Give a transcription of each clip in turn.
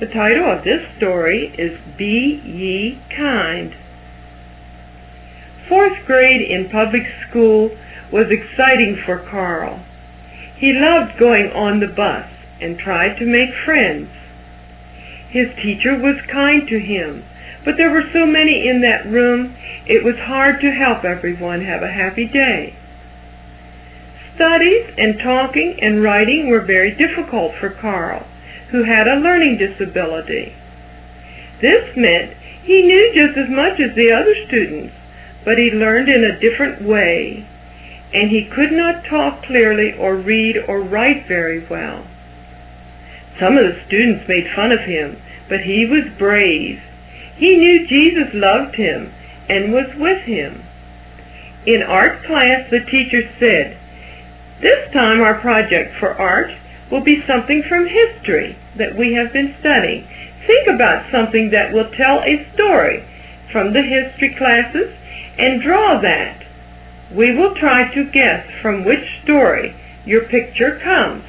The title of this story is Be Ye Kind. Fourth grade in public school was exciting for Carl. He loved going on the bus and tried to make friends. His teacher was kind to him, but there were so many in that room, it was hard to help everyone have a happy day. Studies and talking and writing were very difficult for Carl, who had a learning disability. This meant he knew just as much as the other students, but he learned in a different way, and he could not talk clearly or read or write very well. Some of the students made fun of him, but he was brave. He knew Jesus loved him and was with him. In art class, the teacher said, "This time our project for art will be something from history that we have been studying. Think about something that will tell a story from the history classes and draw that. We will try to guess from which story your picture comes."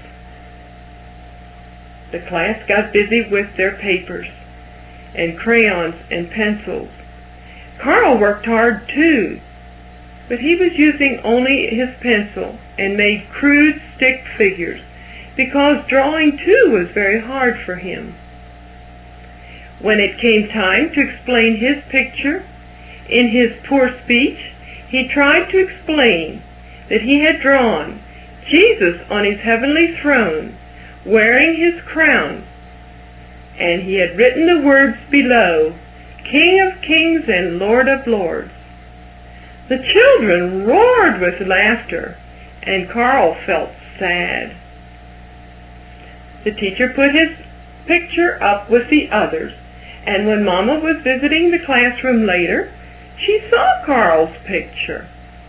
The class got busy with their papers and crayons and pencils. Carl worked hard too, but he was using only his pencil and made crude stick figures because drawing too was very hard for him. When it came time to explain his picture, in his poor speech, he tried to explain that he had drawn Jesus on his heavenly throne, wearing his crown, and he had written the words below, "King of Kings and Lord of Lords." The children roared with laughter, and Carl felt sad. The teacher put his picture up with the others, and when Mama was visiting the classroom later, she saw Carl's picture.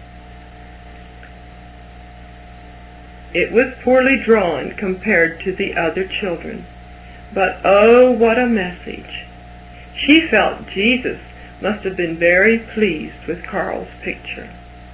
It was poorly drawn compared to the other children, but oh, what a message! She felt Jesus must have been very pleased with Carl's picture.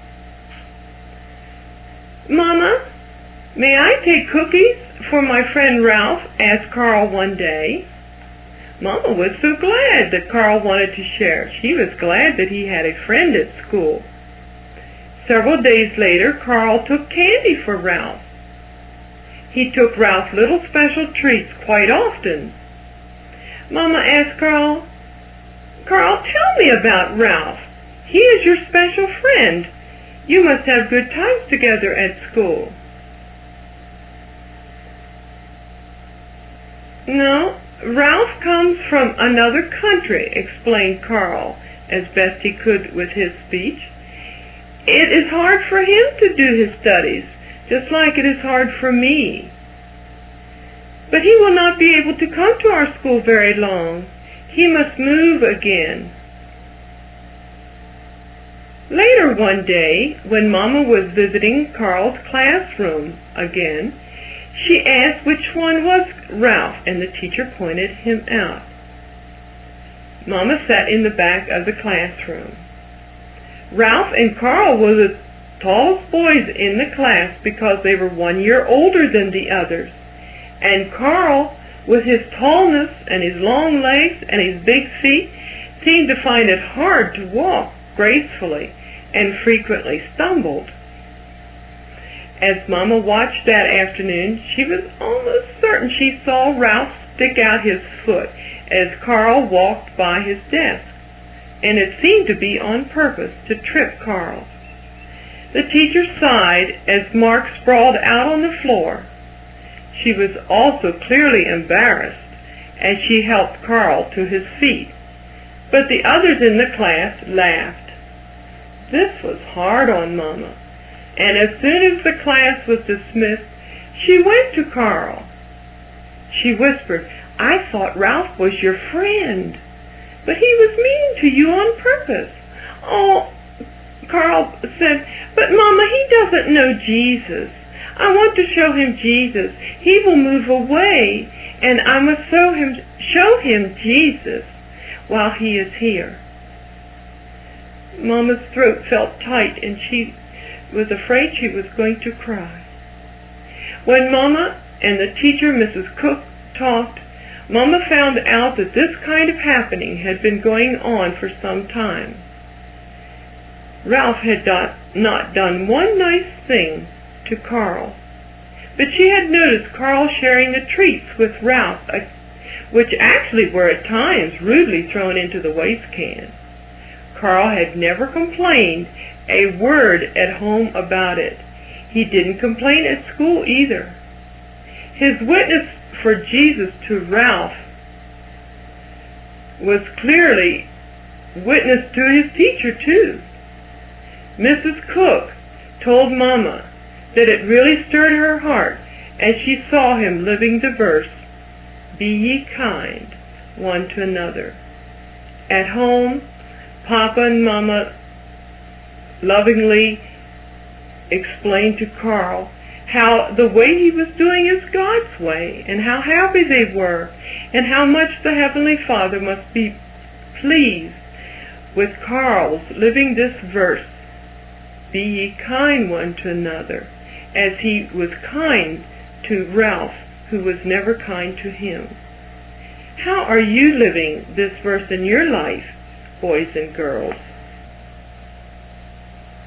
"Mama, may I take cookies for my friend Ralph?" asked Carl one day. Mama was so glad that Carl wanted to share. She was glad that he had a friend at school. Several days later, Carl took candy for Ralph. He took Ralph little special treats quite often. Mama asked Carl, "Carl, tell me about Ralph. He is your special friend. You must have good times together at school." "No, Ralph comes from another country," explained Carl as best he could with his speech. "It is hard for him to do his studies, just like it is hard for me. But he will not be able to come to our school very long. He must move again." Later one day, when Mama was visiting Carl's classroom again, she asked which one was Ralph, and the teacher pointed him out. Mama sat in the back of the classroom. Ralph and Carl were the tallest boys in the class because they were 1 year older than the others, and Carl, with his tallness and his long legs and his big feet, seemed to find it hard to walk gracefully and frequently stumbled. As Mama watched that afternoon, she was almost certain she saw Ralph stick out his foot as Carl walked by his desk, and it seemed to be on purpose to trip Carl. The teacher sighed as Mark sprawled out on the floor. She was also clearly embarrassed as she helped Carl to his feet, but the others in the class laughed. This was hard on Mama, and as soon as the class was dismissed, she went to Carl. She whispered, "I thought Ralph was your friend, but he was mean to you on purpose." "Oh," Carl said, "but Mama, he doesn't know Jesus. I want to show him Jesus. He will move away, and I must show him Jesus while he is here." Mama's throat felt tight, and she was afraid she was going to cry. When Mama and the teacher, Mrs. Cook, talked, Mama found out that this kind of happening had been going on for some time. Ralph had not done one nice thing to Carl, but she had noticed Carl sharing the treats with Ralph, which actually were at times rudely thrown into the waste can. Carl had never complained a word at home about it. He didn't complain at school either. His witness for Jesus to Ralph was clearly witness to his teacher too. Mrs. Cook told Mama that it really stirred her heart as she saw him living the verse, "Be ye kind one to another." At home, Papa and Mama lovingly explained to Carl how the way he was doing is God's way, and how happy they were, and how much the Heavenly Father must be pleased with Carl's living this verse, "Be ye kind one to another," as he was kind to Ralph, who was never kind to him. How are you living this verse in your life, boys and girls?